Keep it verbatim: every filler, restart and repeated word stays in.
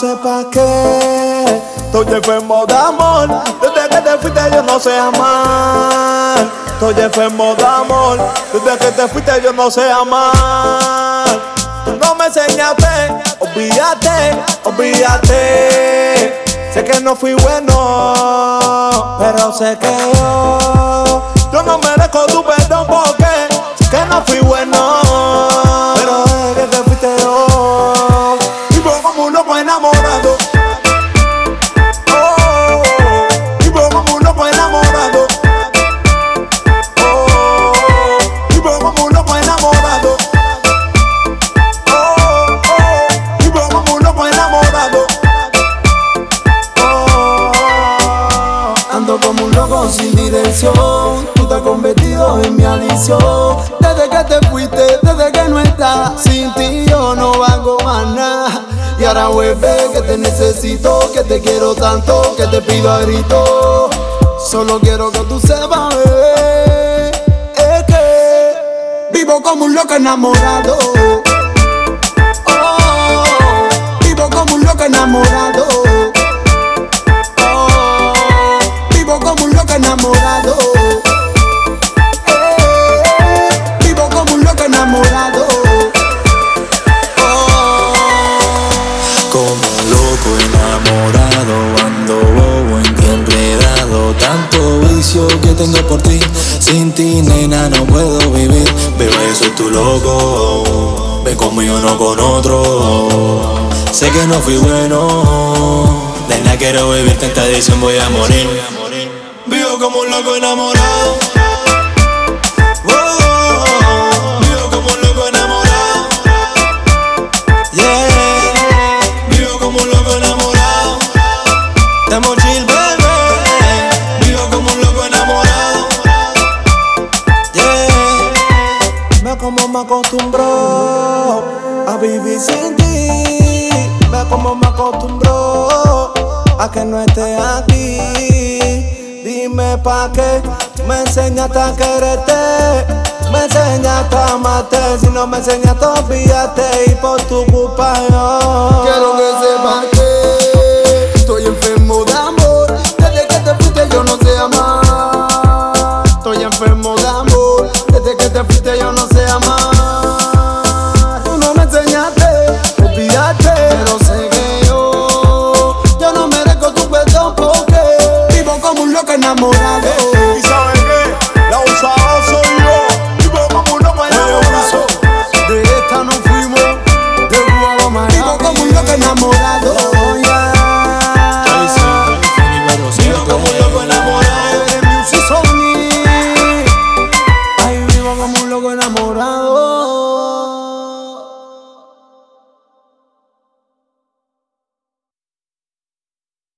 sé pa' qué. Estoy enfermo de amor. Desde que te fuiste yo no sé amar. Estoy enfermo de amor. Desde que te fuiste yo no sé amar. Tú no me enseñaste, olvídate, olvídate. Sé que no fui bueno, pero sé que yo Yo no merezco tu perdón porque sé que no fui bueno. Pero desde que te fuiste yo vivo como un loco enamorado. Oh, vivo como un loco enamorado. Oh, vivo como un loco enamorado. Oh, oh, vivo como un loco enamorado. Ando como un loco sin dirección. Tú te has convertido en mi adicción. Desde que te fuiste, desde que no estás, sin ti yo no valgo más nada. Y ahora vuelve que te necesito, que te quiero tanto, que te pido a grito. Solo quiero que tú sepas, bebé, es que vivo como un loco enamorado. Oh, vivo como un loco enamorado. Enamorado, eh, vivo como un loco enamorado. Oh. Como un loco enamorado, ando bobo en ti enredado. Tanto vicio que tengo por ti, sin ti nena no puedo vivir. Bebé soy tu loco, ven conmigo no con otro. Sé que no fui bueno, nena quiero vivir tanta adicción, voy a morir. Vivo como un loco enamorado. Oh, oh, oh. Vivo como un loco enamorado. Yeah. Vivo como un loco enamorado. Estamos chill, baby. Vivo como un loco enamorado. Yeah. Ve como me acostumbró a vivir sin ti. Ve como me acostumbró a que no esté aquí. Dime pa' qué me enseñaste a quererte, me enseñaste a amarte. Si no me enseñaste, olvídate y por tu culpa yo Quiero que sepas